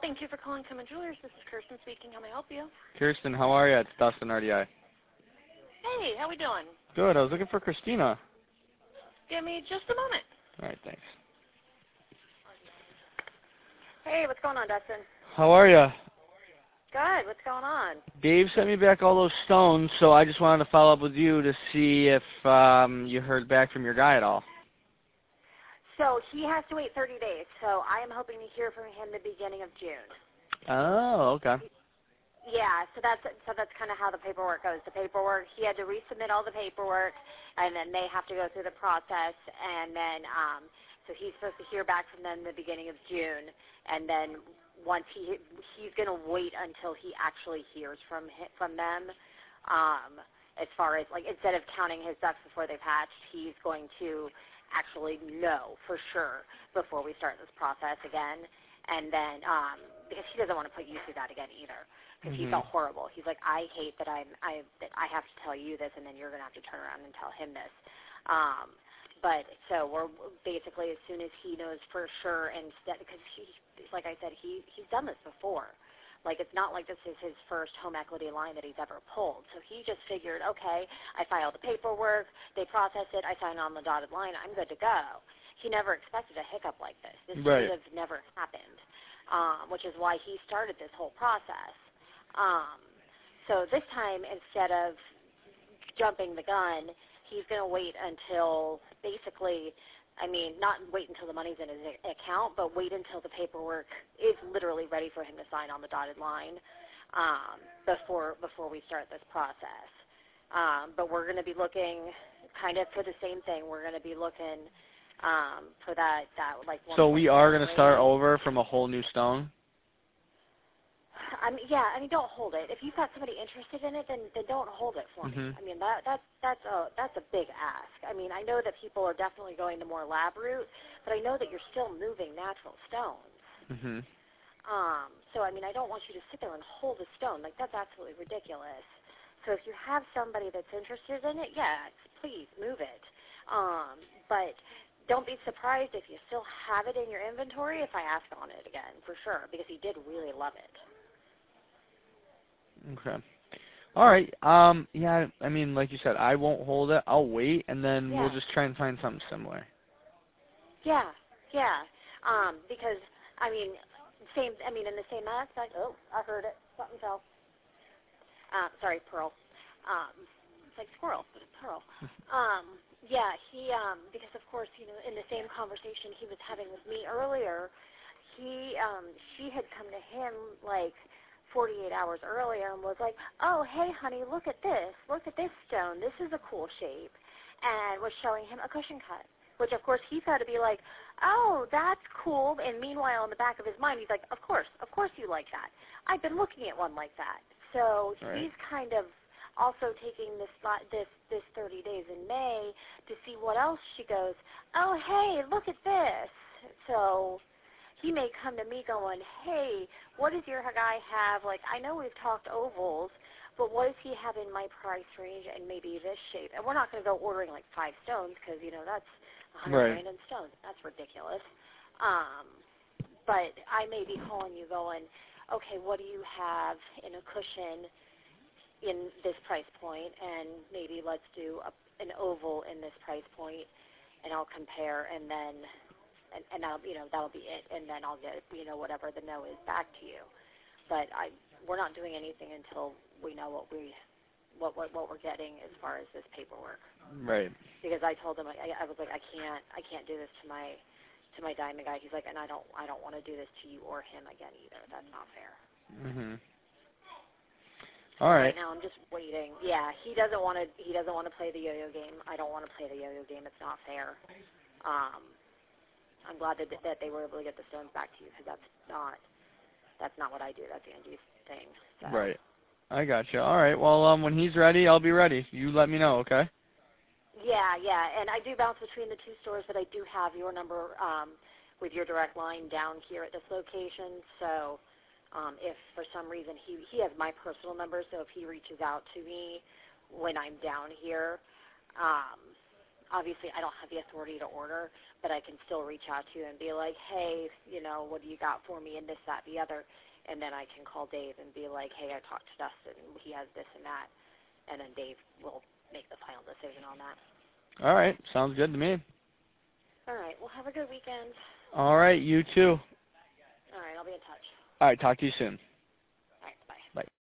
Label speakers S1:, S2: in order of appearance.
S1: Thank you for calling Summit Jewelers. This is Kirsten speaking. How may I help you?
S2: Kirsten, how are you? It's Dustin, RDI.
S1: Hey, how we doing?
S2: Good. I was looking for Christina.
S1: Give me just a moment.
S2: All right, thanks.
S1: Hey, what's going on, Dustin?
S2: How are you?
S1: Good. What's going on?
S2: Dave sent me back all those stones, so I just wanted to follow up with you to see if you heard back from your guy at all.
S1: So he has to wait 30 days, so I am hoping to hear from him the beginning of June.
S2: Oh, okay.
S1: Yeah, so that's kind of how the paperwork goes. The paperwork, he had to resubmit all the paperwork, and then they have to go through the process, and then so he's supposed to hear back from them the beginning of June, and then once he's going to wait until he actually hears from them. As far as, like, instead of counting his ducks before they've hatched, he's going to actually know for sure before we start this process again, and then because he doesn't want to put you through that again either, because he felt horrible. He's like, I hate that I have to tell you this, and then you're going to have to turn around and tell him this. But so we're basically, as soon as he knows for sure, and because like I said, he's done this before. Like, it's not like this is his first home equity line that he's ever pulled. So he just figured, okay, I filed the paperwork, they process it, I sign on the dotted line, I'm good to go. He never expected a hiccup like this. This should have never happened, which is why he started this whole process. So this time, instead of jumping the gun, he's going to wait until basically, I mean, not wait until the money's in his account, but wait until the paperwork is literally ready for him to sign on the dotted line before we start this process. But we're going to be looking kind of for the same thing. We're going to be looking for that like.
S2: So we are going to start over from a whole new stone?
S1: Don't hold it. If you've got somebody interested in it, then don't hold it for me. I mean, that's a big ask. I mean, I know that people are definitely going the more lab route, but I know that you're still moving natural stones. So I mean, I don't want you to sit there and hold a stone. Like, that's absolutely ridiculous. So if you have somebody that's interested in it, yes, please move it. But don't be surprised if you still have it in your inventory if I ask on it again, for sure, because he did really love it.
S2: Okay. All right. Yeah, I mean, like you said, I won't hold it. I'll wait, and then we'll just try and find something similar.
S1: Yeah. Because, I mean, in the same aspect, oh, I heard it. Something fell. Sorry, Pearl. It's like squirrel, but it's Pearl. Yeah, he, because of course, you know, in the same conversation he was having with me earlier, she had come to him, like, 48 hours earlier and was like, oh, hey, honey, look at this. Look at this stone. This is a cool shape. And was showing him a cushion cut, which, of course, he's got to be like, oh, that's cool. And meanwhile, in the back of his mind, he's like, of course you like that. I've been looking at one like that. So he's kind of also taking this 30 days in May to see what else she goes, oh, hey, look at this. So he may come to me going, hey, what does your guy have? Like, I know we've talked ovals, but what does he have in my price range and maybe this shape? And we're not going to go ordering like 5 stones because, you know, that's $100 grand in stones. That's ridiculous. But I may be calling you going, okay, what do you have in a cushion in this price point? And maybe let's do an oval in this price point, and I'll compare, and then and that'll, you know, that'll be it, and then I'll get, you know, whatever the no is back to you. But we're not doing anything until we know what we're getting as far as this paperwork.
S2: Right.
S1: Because I told him, I was like, I can't do this to my diamond guy. He's like, and I don't want to do this to you or him again either. That's not fair.
S2: All right.
S1: Right now I'm just waiting. Yeah, he doesn't want to play the yo-yo game. I don't want to play the yo-yo game. It's not fair. I'm glad that they were able to get the stones back to you, because that's not what I do. That's Angie's thing. So.
S2: Right. I gotcha. All right. Well, when he's ready, I'll be ready. You let me know, okay?
S1: Yeah. And I do bounce between the 2 stores, but I do have your number with your direct line down here at this location. So if for some reason he has my personal number, so if he reaches out to me when I'm down here, obviously I don't have the authority to order, but I can still reach out to you and be like, hey, what do you got for me and this, that, the other, and then I can call Dave and be like, hey, I talked to Dustin, he has this and that, and then Dave will make the final decision on that.
S2: All right, sounds good to me.
S1: All right, well, have a good weekend.
S2: All right, you too.
S1: All right, I'll be in touch.
S2: All right, talk to you soon.
S1: All right, bye.
S2: Bye.